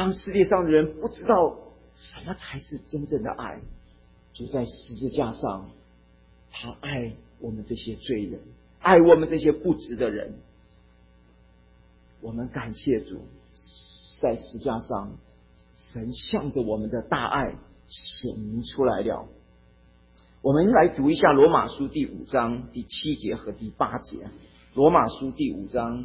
当世界上的人不知道什么才是真正的爱，就在十字架上，他爱我们这些罪人，爱我们这些不值的人。我们感谢主，在十字架上，神向着我们的大爱显明出来了。我们来读一下罗马书第5章第7节和第8节。罗马书第5章，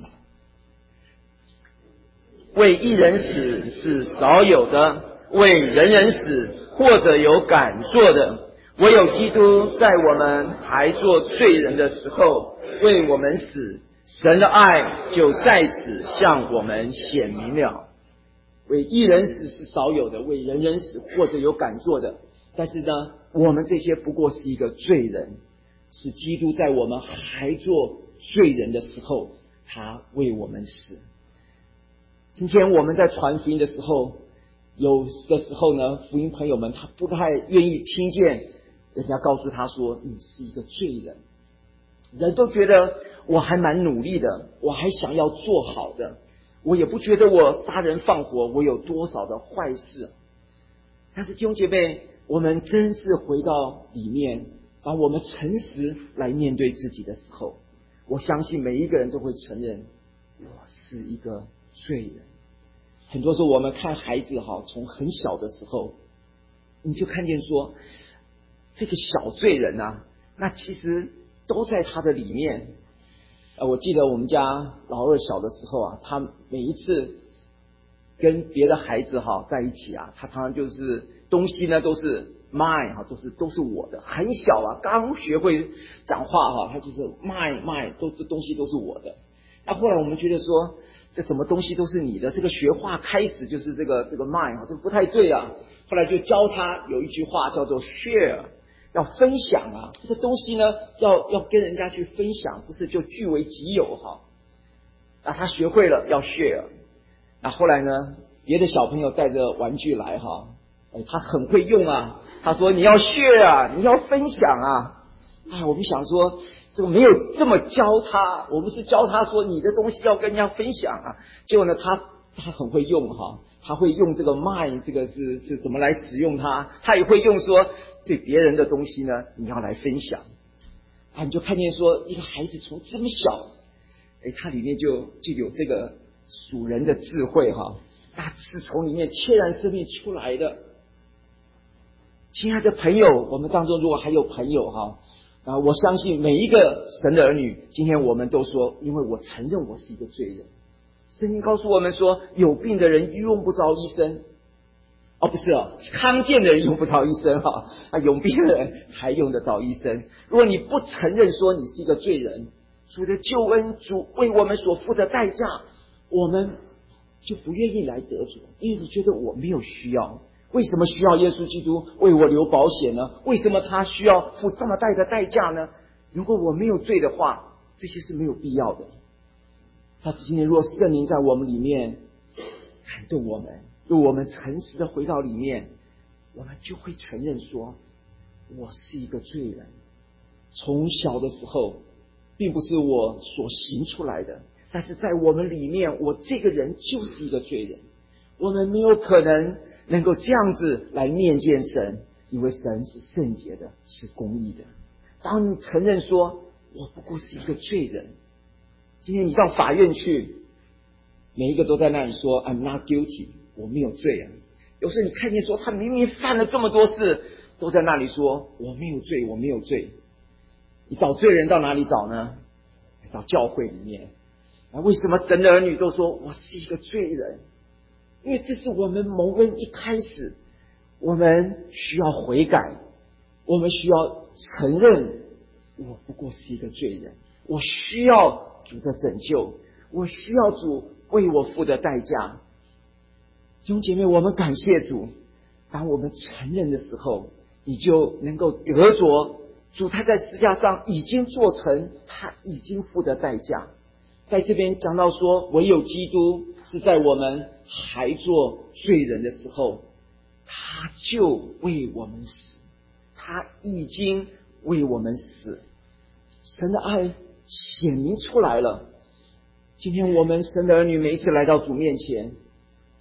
为一人死是少有的，为人人死或者有敢做的，唯有基督在我们还做罪人的时候为我们死，神的爱就在此向我们显明了。为一人死是少有的，为人人死或者有敢做的。但是呢，我们这些不过是一个罪人，是基督在我们还做罪人的时候，他为我们死。今天我们在传福音的时候，有的时候呢，福音朋友们他不太愿意听见人家告诉他说你是一个罪人。人都觉得我还蛮努力的，我还想要做好的，我也不觉得我杀人放火我有多少的坏事。但是弟兄姐妹，我们真是回到里面，把我们诚实来面对自己的时候，我相信每一个人都会承认我是一个罪人。很多时候我们看孩子从很小的时候，你就看见说这个小罪人啊，那其实都在他的里面。我记得我们家老二小的时候啊，他每一次跟别的孩子在一起啊，他常常就是东西呢都是 mine 都是我的。很小啊，刚学会讲话他就是 mine 这东西都是我的。那后来我们觉得说，这什么东西都是你的，这个学话开始就是这个 mine 这个不太对啊。后来就教他有一句话叫做 share，要分享啊，这个东西呢要跟人家去分享，不是就据为己有那他学会了要 share。那后来呢，别的小朋友带着玩具来他很会用啊，他说你要 share 啊，你要分享啊。我们想说这个没有这么教他，我们是教他说你的东西要跟人家分享啊。结果呢他很会用他会用这个 mine 这个是怎么来使用它，他也会用说对别人的东西呢你要来分享你就看见说一个孩子从这么小他里面就有这个属人的智慧那是从里面天然生命出来的。亲爱的朋友，我们当中如果还有朋友我相信每一个神的儿女，今天我们都说，因为我承认我是一个罪人。圣经告诉我们说，有病的人用不着医生，不是康健的人用不着医生有病的人才用得着医生。如果你不承认说你是一个罪人，主的救恩，主为我们所付的代价，我们就不愿意来得主，因为你觉得我没有需要。为什么需要耶稣基督为我留保险呢？为什么他需要付这么大的代价呢？如果我没有罪的话，这些是没有必要的。但是今天若圣灵在我们里面感动我们，若我们诚实的回到里面，我们就会承认说我是一个罪人。从小的时候并不是我所行出来的，但是在我们里面，我这个人就是一个罪人。我们没有可能够这样子来面见神，因为神是圣洁的，是公义的。当你承认说我不过是一个罪人，今天你到法院去，每一个都在那里说 I'm not guilty， 我没有罪啊。有时候你看见说他明明犯了这么多事，都在那里说我没有罪，我没有罪。你找罪人到哪里找呢？到教会里面。为什么神的儿女都说我是一个罪人？因为这是我们蒙恩一开始，我们需要悔改，我们需要承认我不过是一个罪人，我需要主的拯救，我需要主为我付的代价。弟兄姐妹，我们感谢主，当我们承认的时候，你就能够得着主他在十字架上已经做成，他已经付的代价。在这边讲到说，唯有基督是在我们还做罪人的时候，他就为我们死，他已经为我们死。神的爱显明出来了。今天我们神的儿女每一次来到主面前，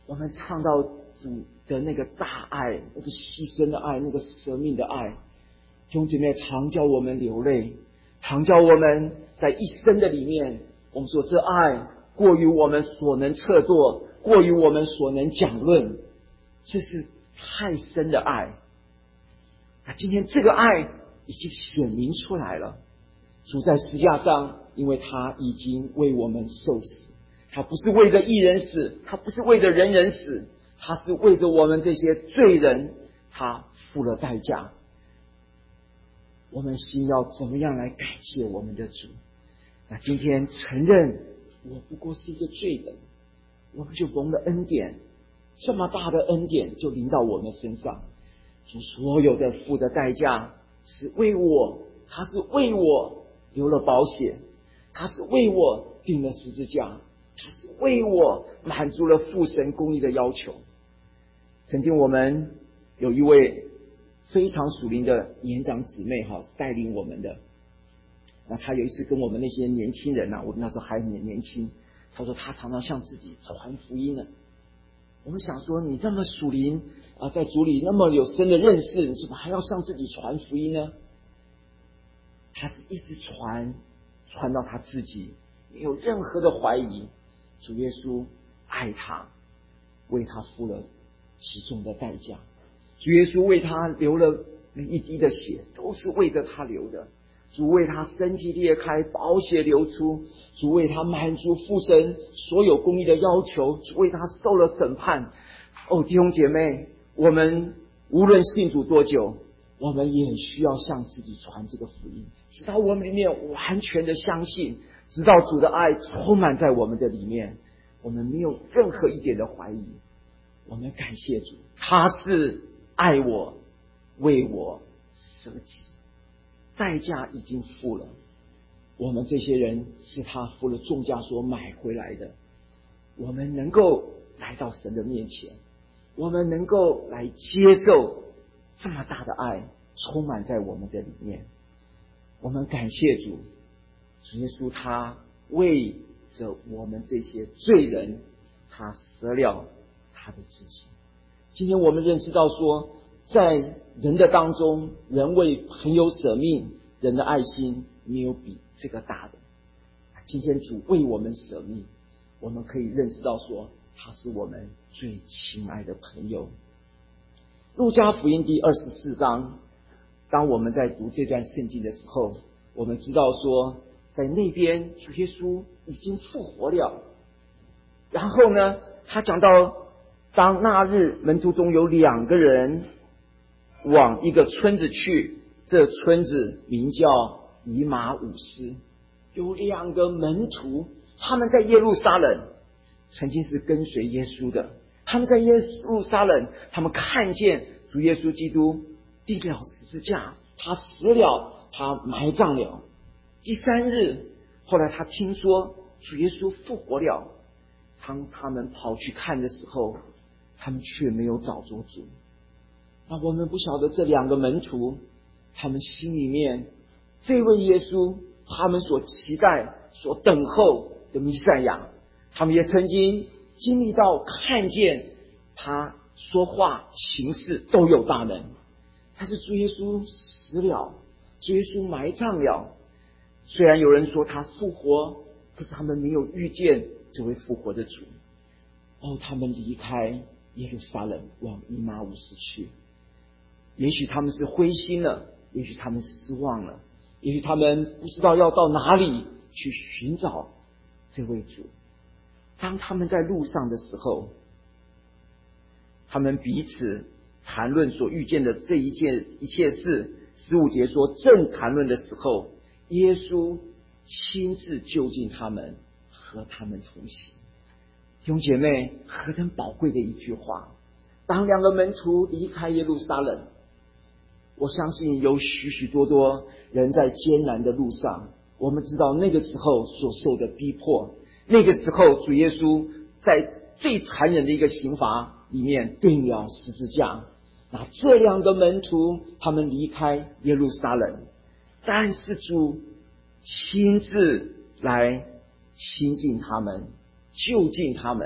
我们唱到主的那个大爱，那个牺牲的爱，那个舍命的爱，弟兄姐妹，常叫我们流泪，常叫我们在一生的里面，我们说这爱过于我们所能测度，过于我们所能讲论，这是太深的爱。那今天这个爱已经显明出来了，主在十字架上，因为他已经为我们受死，他不是为着义人死，他不是为着人人死，他是为着我们这些罪人，他付了代价。我们心要怎么样来感谢我们的主？那今天承认我不过是一个罪人，我们就蒙了恩典，这么大的恩典就临到我们身上。主所有的付的代价是为我，他是为我流了宝血，他是为我钉了十字架，他是为我满足了父神公义的要求。曾经我们有一位非常属灵的年长姊妹带领我们的，那她有一次跟我们那些年轻人我那时候还很年轻，她说她常常向自己传福音呢。我们想说，你这么属灵在主里那么有深的认识，你怎么还要向自己传福音呢？她是一直传到她自己没有任何的怀疑，主耶稣爱她，为她付了极重的代价，主耶稣为他流了每一滴的血，都是为着他流的。主为他身体裂开，宝血流出，主为他满足父神所有公义的要求，主为他受了审判。弟兄姐妹，我们无论信主多久，我们也需要向自己传这个福音，直到我们里面完全的相信，直到主的爱充满在我们的里面，我们没有任何一点的怀疑。我们感谢主，他是爱我，为我舍己，代价已经付了。我们这些人是他付了重价所买回来的，我们能够来到神的面前，我们能够来接受这么大的爱充满在我们的里面。我们感谢主，主耶稣他为着我们这些罪人，他舍了他的自己。今天我们认识到说，在人的当中，人为朋友舍命，人的爱心没有比这个大的。今天主为我们舍命，我们可以认识到说，他是我们最亲爱的朋友。路加福音第24章，当我们在读这段圣经的时候，我们知道说，在那边主耶稣已经复活了。然后呢，他讲到当那日门徒中有2个人往一个村子去，这村子名叫以马忤斯。有2个门徒，他们在耶路撒冷曾经是跟随耶稣的，他们在耶路撒冷，他们看见主耶稣基督钉了十字架，他死了，他埋葬了。第3日，后来他听说主耶稣复活了，当他们跑去看的时候，他们却没有找着主。那我们不晓得这2个门徒，他们心里面这位耶稣，他们所期待所等候的弥赛亚，他们也曾经经历到看见他说话行事都有大能。但是主耶稣死了，主耶稣埋葬了，虽然有人说他复活，可是他们没有遇见这位复活的主。他们离开耶路撒冷往以马忤斯去，也许他们是灰心了，也许他们失望了，也许他们不知道要到哪里去寻找这位主。当他们在路上的时候，他们彼此谈论所遇见的这一切事。15节说，正谈论的时候，耶稣亲自就近他们，和他们同行。弟兄姐妹，何等宝贵的一句话！当2个门徒离开耶路撒冷，我相信有许许多多人在艰难的路上。我们知道那个时候所受的逼迫，那个时候主耶稣在最残忍的一个刑罚里面钉了十字架。那这2个门徒他们离开耶路撒冷，但是主亲自来亲近他们，就近他们，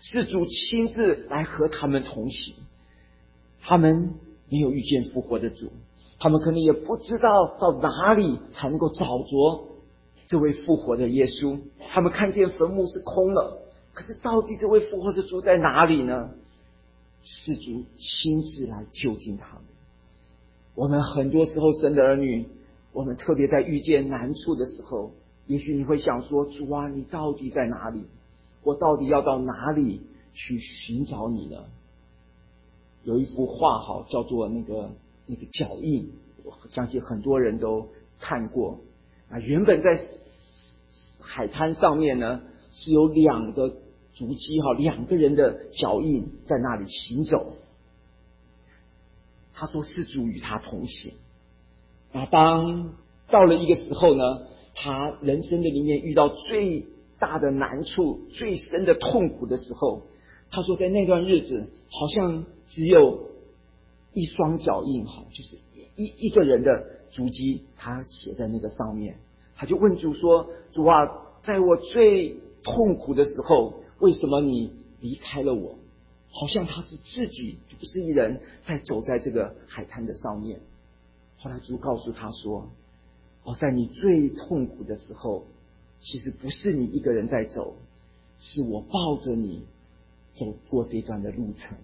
是主亲自来和他们同行。他们没有遇见复活的主，他们可能也不知道到哪里才能够找着这位复活的耶稣。他们看见坟墓是空了，可是到底这位复活的主在哪里呢？是主亲自来救近他们。我们很多时候神的儿女，我们特别在遇见难处的时候，也许你会想说，主啊，你到底在哪里？我到底要到哪里去寻找你呢？有一幅画叫做那个脚印，我相信很多人都看过。原本在海滩上面呢，是有两个足迹两个人的脚印在那里行走。他说是主与他同行。当到了一个时候呢，他人生的里面遇到最大的难处、最深的痛苦的时候，他说在那段日子好像只有一双脚印，就是一个人的足迹，他写在那个上面。他就问主说，主啊，在我最痛苦的时候，为什么你离开了我？好像他是自己独自一人在走在这个海滩的上面。后来主告诉他说，在你最痛苦的时候，其实不是你一个人在走，是我抱着你走过这段的路程。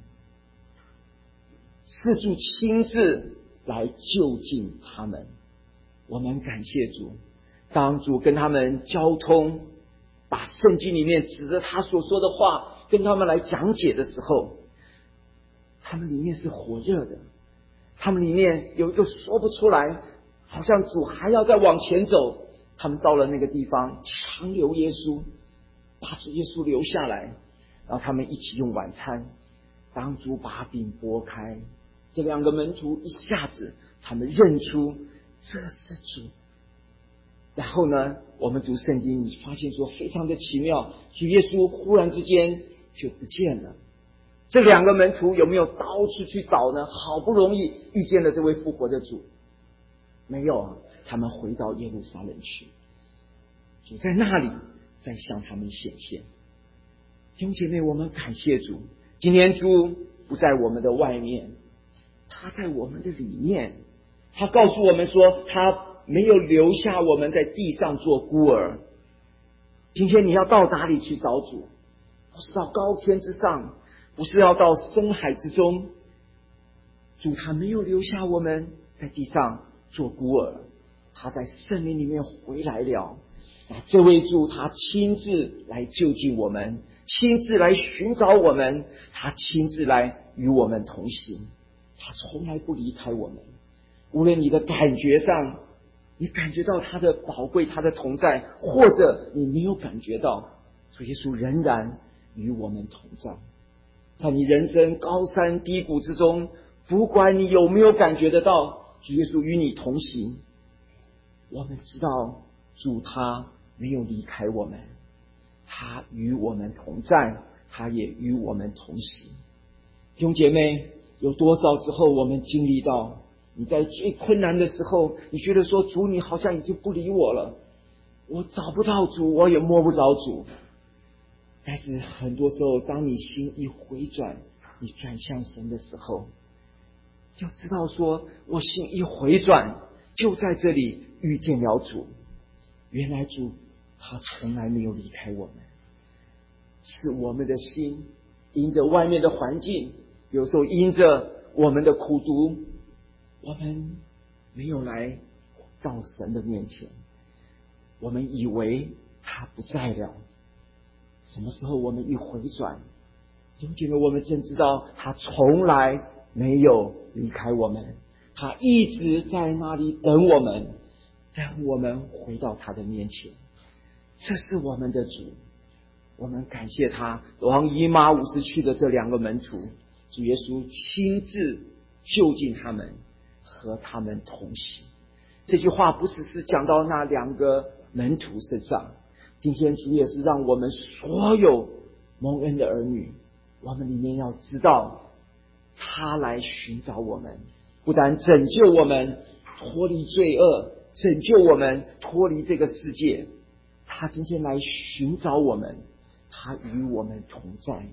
是主亲自来救近他们。我们感谢主，当主跟他们交通，把圣经里面指着他所说的话跟他们来讲解的时候，他们里面是火热的，他们里面有一个说不出来，好像主还要再往前走。他们到了那个地方，强留耶稣，把主耶稣留下来，然后他们一起用晚餐。当主把饼拨开，这两个门徒一下子他们认出这是主。然后呢，我们读圣经，你发现说非常的奇妙，主耶稣忽然之间就不见了。这两个门徒有没有到处去找呢？好不容易遇见了这位复活的主，没有啊，他们回到耶路撒冷去，主在那里再向他们显现。弟兄姐妹，我们感谢主，今天主不在我们的外面，他在我们的里面。他告诉我们说，他没有留下我们在地上做孤儿。今天你要到哪里去找主？不是到高天之上，不是要到深海之中。主他没有留下我们在地上做孤儿，他在圣灵里面回来了。这位主他亲自来救济我们，亲自来寻找我们，他亲自来与我们同行，他从来不离开我们。无论你的感觉上你感觉到他的宝贵，他的同在，或者你没有感觉到，主耶稣仍然与我们同在。在你人生高山低谷之中，不管你有没有感觉得到主耶稣与你同行，我们知道主他没有离开我们，他与我们同在，他也与我们同行。弟兄姐妹，有多少时候我们经历到你在最困难的时候，你觉得说主你好像已经不理我了，我找不到主，我也摸不着主。但是很多时候当你心一回转，你转向神的时候，就知道说我心一回转，就在这里遇见了主。原来主他从来没有离开我们，是我们的心因着外面的环境，有时候因着我们的苦毒，我们没有来到神的面前，我们以为他不在了。什么时候我们一回转，弟兄姐妹，我们真知道他从来没有离开我们，他一直在那里等我们，等我们回到他的面前。这是我们的主，我们感谢他。往以马忤斯去的这两个门徒，主耶稣亲自就近他们，和他们同行。这句话不只是讲到那两个门徒身上，今天主也是让我们所有蒙恩的儿女，我们里面要知道他来寻找我们，不但拯救我们脱离罪恶，拯救我们脱离这个世界，他今天来寻找我们，他与我们同在。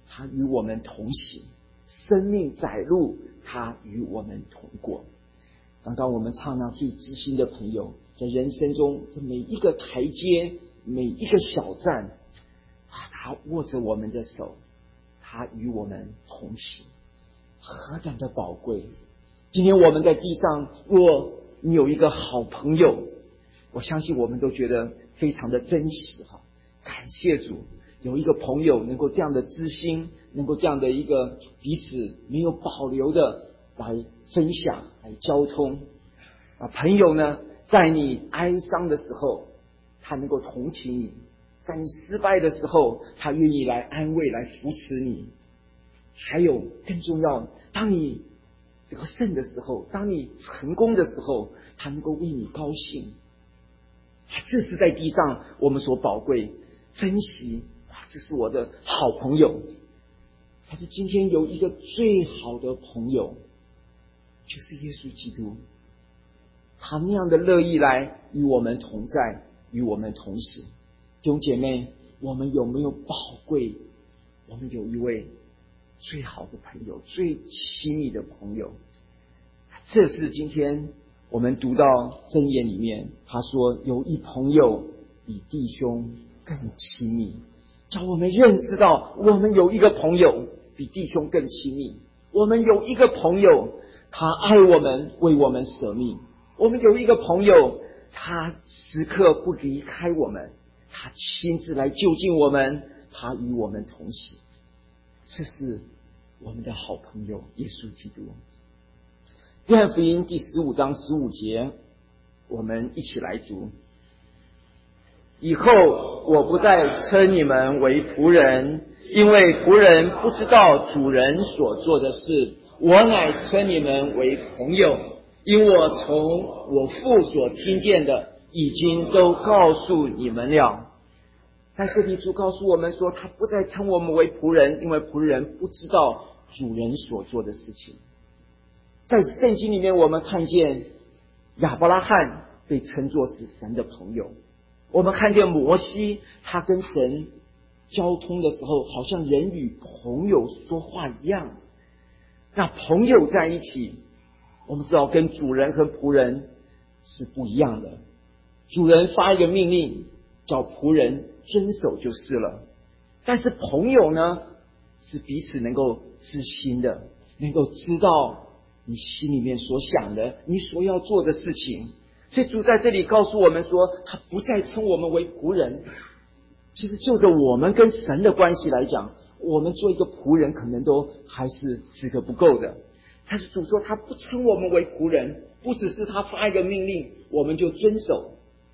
他与我们同行；生命载路，他与我们同过。刚刚我们唱那最知心的朋友，在人生中的每一个台阶，每一个小站，他握着我们的手，他与我们同行，何等的宝贵！今天我们在地上，若你有一个好朋友，我相信我们都觉得非常的珍惜哈。感谢主，有一个朋友能够这样的知心，能够这样的一个彼此没有保留的来分享、来交通。朋友呢，在你哀伤的时候，他能够同情你；在你失败的时候，他愿意来安慰、来扶持你。还有更重要，当你得胜的时候，当你成功的时候，他能够为你高兴。这是在地上我们所宝贵珍惜。这是我的好朋友。但是今天有一个最好的朋友，就是耶稣基督。他那样的乐意来与我们同在，与我们同行。弟兄姐妹，我们有没有宝贵？我们有一位最好的朋友，最亲密的朋友。这是今天我们读到箴言里面，他说有一朋友比弟兄更亲密，叫我们认识到我们有一个朋友比弟兄更亲密。我们有一个朋友，他爱我们，为我们舍命。我们有一个朋友，他时刻不离开我们，他亲自来就近我们，他与我们同行。这是我们的好朋友耶稣基督。约翰福音第15章15节，我们一起来读：以后我不再称你们为仆人，因为仆人不知道主人所做的事，我乃称你们为朋友，因我从我父所听见的已经都告诉你们了。在这里主告诉我们说，他不再称我们为仆人，因为仆人不知道主人所做的事情。在圣经里面，我们看见亚伯拉罕被称作是神的朋友，我们看见摩西，他跟神交通的时候，好像人与朋友说话一样。那朋友在一起，我们知道跟主人和仆人是不一样的。主人发一个命令，叫仆人遵守就是了。但是朋友呢，是彼此能够知心的，能够知道你心里面所想的，你所要做的事情。所以主在这里告诉我们说，他不再称我们为仆人。其实就着我们跟神的关系来讲，我们做一个仆人可能都还是资格不够的。但是主说他不称我们为仆人，不只是他发一个命令我们就遵守，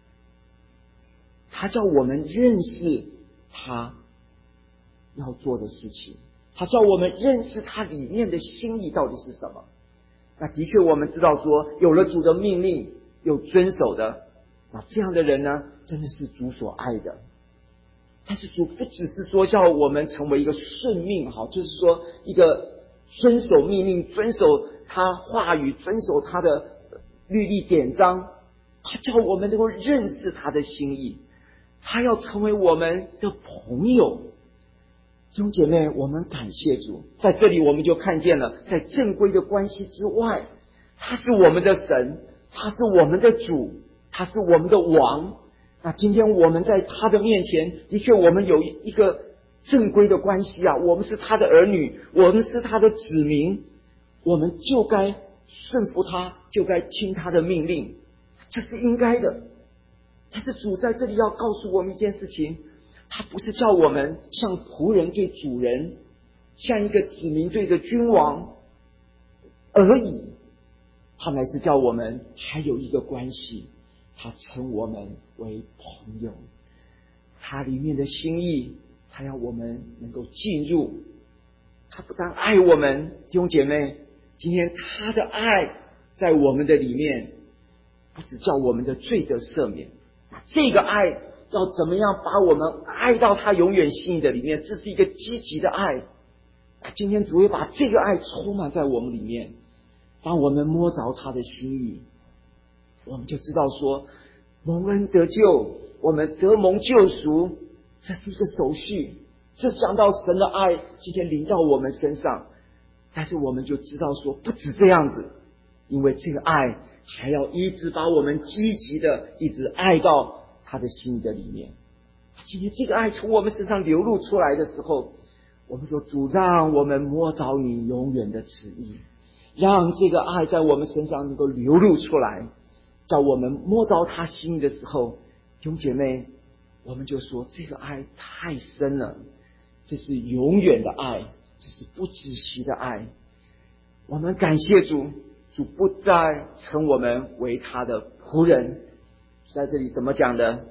他叫我们认识他要做的事情，他叫我们认识他里面的心意到底是什么。那的确我们知道说，有了主的命令有遵守的，那这样的人呢，真的是主所爱的。但是主不只是说叫我们成为一个顺命，就是说一个遵守命令，遵守他话语，遵守他的律例典章，他叫我们能够认识他的心意，他要成为我们的朋友。弟兄姐妹，我们感谢主，在这里我们就看见了，在正规的关系之外，他是我们的神，他是我们的主，他是我们的王。那今天我们在他的面前，的确我们有一个正规的关系啊，我们是他的儿女，我们是他的子民，我们就该顺服他，就该听他的命令，这是应该的。但是主在这里要告诉我们一件事情，他不是叫我们像仆人对主人，像一个子民对着君王而已，他乃是叫我们还有一个关系，他称我们为朋友，他里面的心意，他要我们能够进入。他不但爱我们，弟兄姐妹，今天他的爱在我们的里面，不只叫我们的罪得赦免，这个爱要怎么样把我们爱到他永远心意的里面，这是一个积极的爱。今天主会把这个爱充满在我们里面，当我们摸着他的心意，我们就知道说，蒙恩得救，我们得蒙救赎，这是一个手续。 这讲到神的爱今天临到我们身上，但是我们就知道说不止这样子，因为这个爱还要一直把我们积极的一直爱到他的心的里面。今天这个爱从我们身上流露出来的时候，我们说主，让我们摸着你永远的旨意，让这个爱在我们身上能够流露出来，叫我们摸着他心意的时候，弟兄姐妹，我们就说这个爱太深了，这是永远的爱，这是不止息的爱。我们感谢主，主不再称我们为他的仆人。在这里怎么讲的？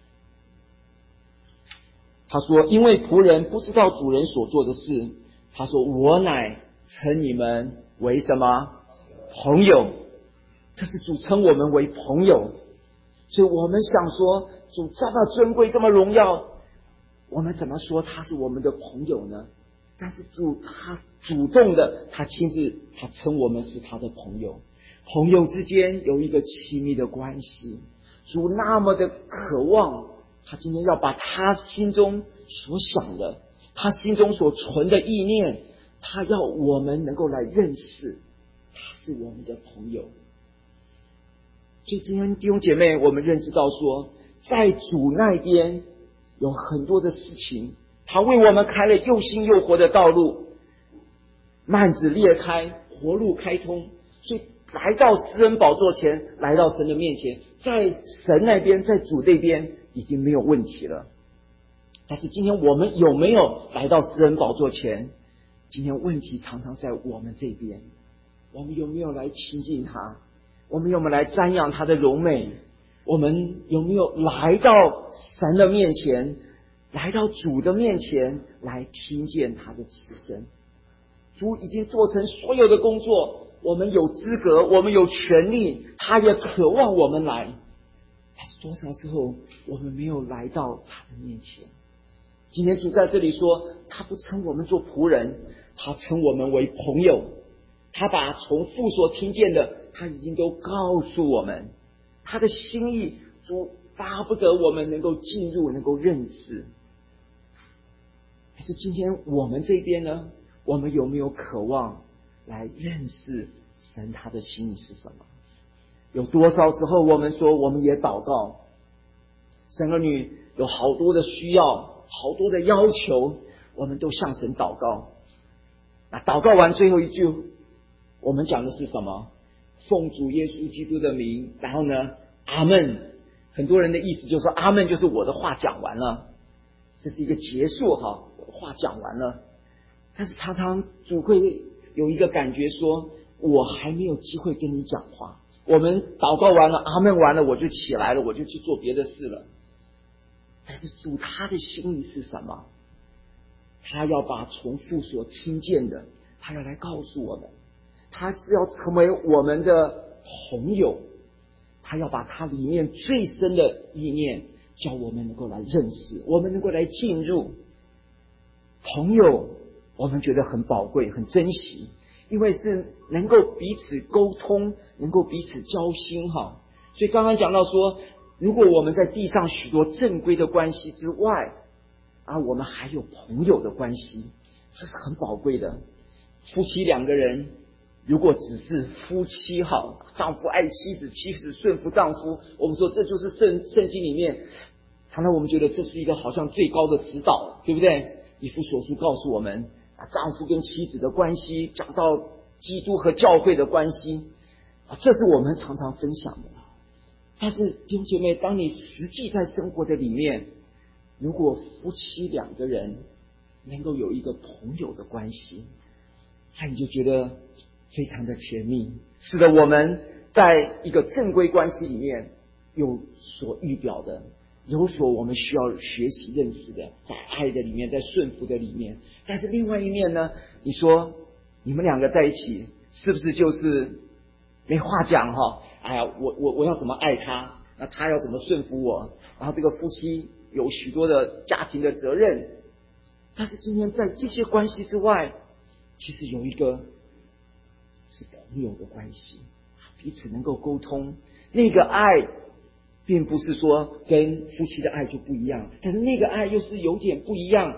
他说因为仆人不知道主人所做的事，他说我乃称你们为什么？朋友。这是主称我们为朋友。所以我们想说主这么尊贵这么荣耀，我们怎么说他是我们的朋友呢？但是主他主动的，他亲自他称我们是他的朋友。朋友之间有一个亲密的关系，主那么的渴望，他今天要把他心中所想的，他心中所存的意念，他要我们能够来认识他是我们的朋友。所以今天弟兄姐妹，我们认识到说，在主那边有很多的事情，他为我们开了又新又活的道路，幔子裂开，活路开通。所以来到施恩宝座前，来到神的面前，在神那边，在主这边已经没有问题了。但是今天我们有没有来到施恩宝座前？今天问题常常在我们这边，我们有没有来亲近他？我们有没有来瞻仰他的荣美？我们有没有来到神的面前，来到主的面前，来听见他的慈声？主已经做成所有的工作，我们有资格，我们有权利，他也渴望我们来。但是多少时候我们没有来到他的面前？今天主在这里说，他不称我们做仆人，他称我们为朋友。他把从父所听见的，他已经都告诉我们，他的心意，主巴不得我们能够进入，能够认识。但是今天我们这边呢，我们有没有渴望来认识神他的心意是什么？有多少时候我们说我们也祷告，神儿女有好多的需要，好多的要求，我们都向神祷告。那祷告完最后一句，我们讲的是什么？奉主耶稣基督的名，然后呢，阿们。很多人的意思就是说，阿们就是我的话讲完了，这是一个结束哈，我的话讲完了。但是常常主会有一个感觉说，我还没有机会跟你讲话。我们祷告完了，阿们完了，我就起来了，我就去做别的事了。但是主他的心意是什么？他要把从父所听见的，他要来告诉我们。他是要成为我们的朋友，他要把他里面最深的意念叫我们能够来认识，我们能够来进入。朋友我们觉得很宝贵很珍惜，因为是能够彼此沟通，能够彼此交心哈。所以刚刚讲到说，如果我们在地上许多正规的关系之外，我们还有朋友的关系，这是很宝贵的。夫妻两个人如果只是夫妻好，丈夫爱妻子，妻子顺服丈夫，我们说这就是圣经里面，常常我们觉得这是一个好像最高的指导，对不对？以弗所书告诉我们，丈夫跟妻子的关系，讲到基督和教会的关系，这是我们常常分享的。但是弟兄姐妹，当你实际在生活的里面，如果夫妻两个人能够有一个朋友的关系，那你就觉得非常的甜蜜，使得我们在一个正规关系里面有所预表的，有所我们需要学习认识的，在爱的里面，在顺服的里面。但是另外一面呢，你说你们两个在一起是不是就是没话讲哈？哎呀，我要怎么爱他，那他要怎么顺服我，然后这个夫妻有许多的家庭的责任。但是今天在这些关系之外，其实有一个是朋友的关系，彼此能够沟通。那个爱并不是说跟夫妻的爱就不一样，但是那个爱又是有点不一样。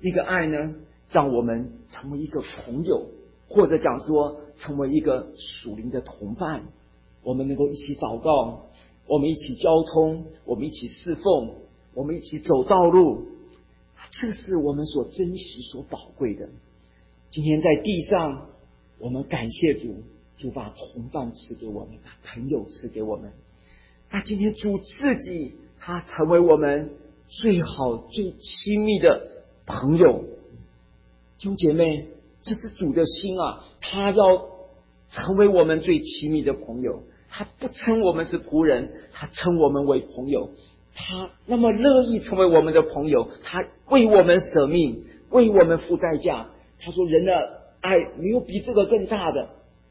那个爱呢，让我们成为一个朋友，或者讲说成为一个属灵的同伴。我们能够一起祷告，我们一起交通，我们一起侍奉，我们一起走道路，这是我们所珍惜所宝贵的。今天在地上，我们感谢主，就把同伴赐给我们，把朋友赐给我们。那今天主自己，他成为我们最好最亲密的朋友。弟兄姐妹，这是主的心啊，他要成为我们最亲密的朋友。他不称我们是仆人，他称我们为朋友。他那么乐意成为我们的朋友，他为我们舍命，为我们付代价。他说人的爱没有比这个更大的。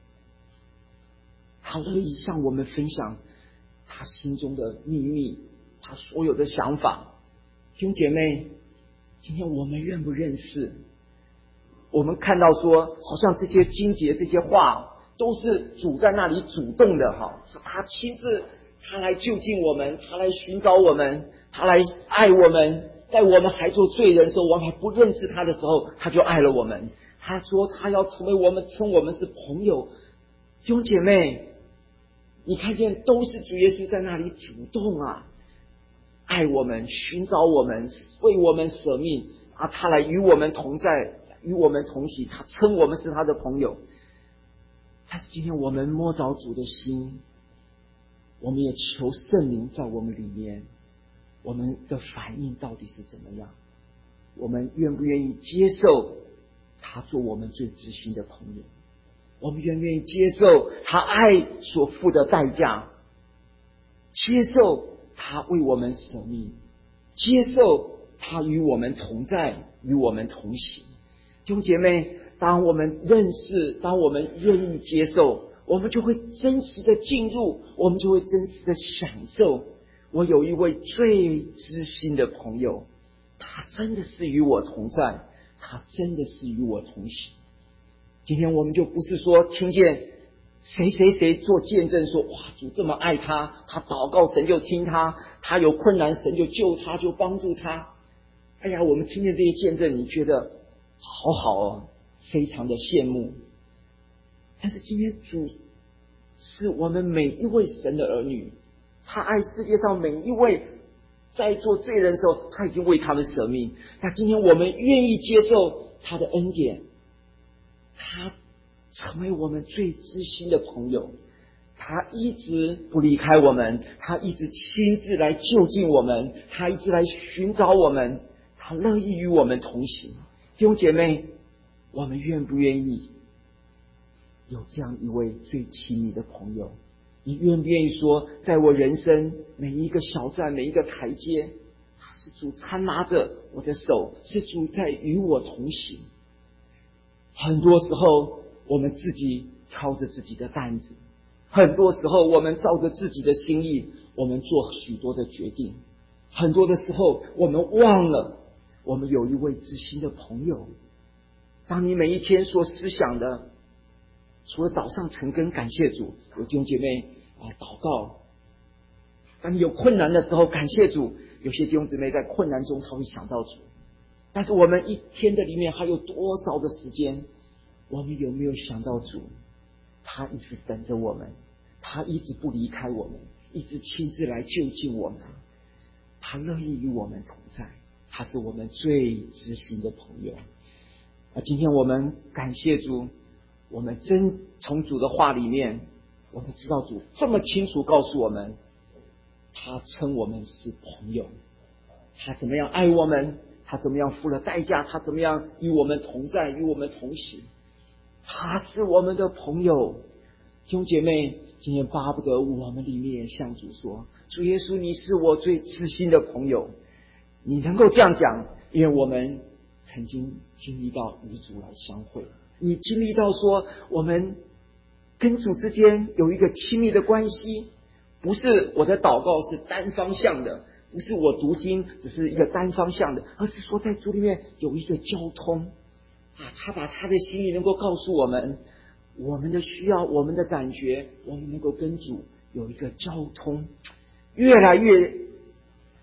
他乐意向我们分享他心中的秘密，他所有的想法。弟兄姐妹，今天我们认不认识？我们看到说，好像这些经节这些话都是主在那里主动的是他亲自，他来就近我们，他来寻找我们，他来爱我们。在我们还做罪人的时候，我们还不认识他的时候，他就爱了我们。他说他要成为我们，称我们是朋友。弟兄姐妹，你看见都是主耶稣在那里主动爱我们，寻找我们，为我们舍命他来与我们同在，与我们同行，他称我们是他的朋友。但是今天我们摸着主的心，我们也求圣灵在我们里面，我们的反应到底是怎么样？我们愿不愿意接受他做我们最知心的朋友？我们愿不愿意接受他爱所付的代价？接受他为我们舍命，接受他与我们同在，与我们同行。弟兄姐妹，当我们认识，当我们愿意接受，我们就会真实的进入，我们就会真实的享受。我有一位最知心的朋友，他真的是与我同在，他真的是与我同行。今天我们就不是说听见谁谁谁做见证说，哇，主这么爱他，他祷告神就听他，他有困难神就救他，就帮助他。哎呀，我们听见这些见证，你觉得好好非常的羡慕。但是今天主是我们每一位神的儿女，他爱世界上每一位在做罪人的时候，他已经为他们舍命。那今天我们愿意接受他的恩典，他成为我们最知心的朋友，他一直不离开我们，他一直亲自来就近我们，他一直来寻找我们，他乐意与我们同行。弟兄姐妹，我们愿不愿意有这样一位最亲密的朋友？你愿不愿意说，在我人生每一个小站，每一个台阶，是主搀拉着我的手，是主在与我同行。很多时候我们自己挑着自己的担子，很多时候我们照着自己的心意，我们做许多的决定。很多的时候我们忘了我们有一位知心的朋友。当你每一天所思想的，除了早上晨更感谢主，有弟兄姐妹祷告。当你有困难的时候感谢主，有些弟兄姊妹在困难中他会想到主。但是我们一天的里面还有多少的时间，我们有没有想到主？他一直等着我们，他一直不离开我们，一直亲自来就近我们，他乐意与我们同在，他是我们最知心的朋友。今天我们感谢主，我们真从主的话里面，我们知道主这么清楚告诉我们，他称我们是朋友，他怎么样爱我们，他怎么样付了代价，他怎么样与我们同在，与我们同行，他是我们的朋友。弟兄姐妹，今天巴不得我们里面向主说，主耶稣，你是我最知心的朋友。你能够这样讲，因为我们曾经经历到与主来相会，你经历到说我们跟主之间有一个亲密的关系，不是我的祷告是单方向的，不是我读经只是一个单方向的，而是说在主里面有一个交通他把他的心意能够告诉我们，我们的需要，我们的感觉，我们能够跟主有一个交通，越来越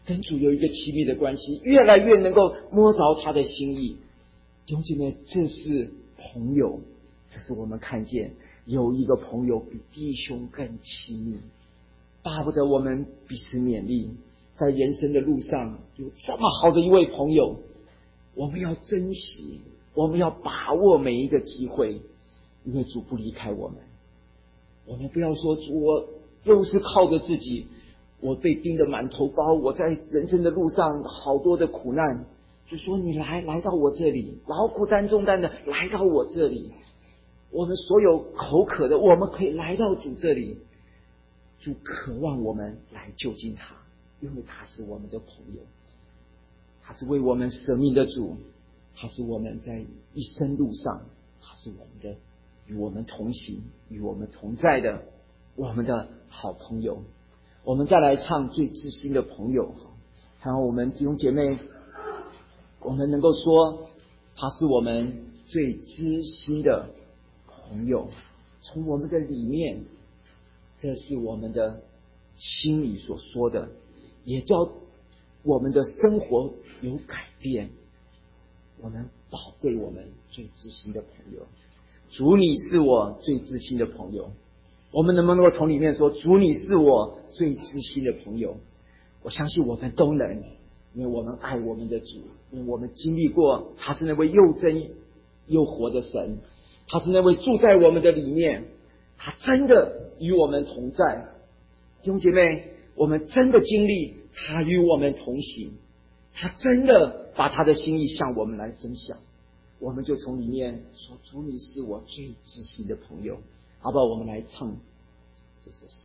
跟主有一个亲密的关系，越来越能够摸着他的心意。弟兄姐妹，这是朋友，这是我们看见有一个朋友比弟兄更亲密，巴不得我们彼此勉励，在人生的路上有这么好的一位朋友，我们要珍惜，我们要把握每一个机会，因为主不离开我们。我们不要说主，我又是靠着自己，我被钉得满头包，我在人生的路上好多的苦难，就说你来到我这里，劳苦担重担的来到我这里，我们所有口渴的，我们可以来到主这里。主渴望我们来就近他，因为他是我们的朋友，他是为我们舍命的主，他是我们在一生路上，他是我们的与我们同行与我们同在的我们的好朋友。我们再来唱最知心的朋友，然后我们弟兄姐妹，我们能够说他是我们最知心的朋友，从我们的里面，这是我们的心里所说的，也叫我们的生活有改变。我们宝贵我们最知心的朋友，主你是我最知心的朋友。我们能不能够从里面说，主你是我最知心的朋友？我相信我们都能，因为我们爱我们的主，因为我们经历过他是那位又真又活的神，他是那位住在我们的里面，他真的与我们同在。弟兄姐妹，我们真的经历他与我们同行，他真的把他的心意向我们来分享，我们就从里面说，主你是我最知心的朋友。好不好？我们来唱这首诗。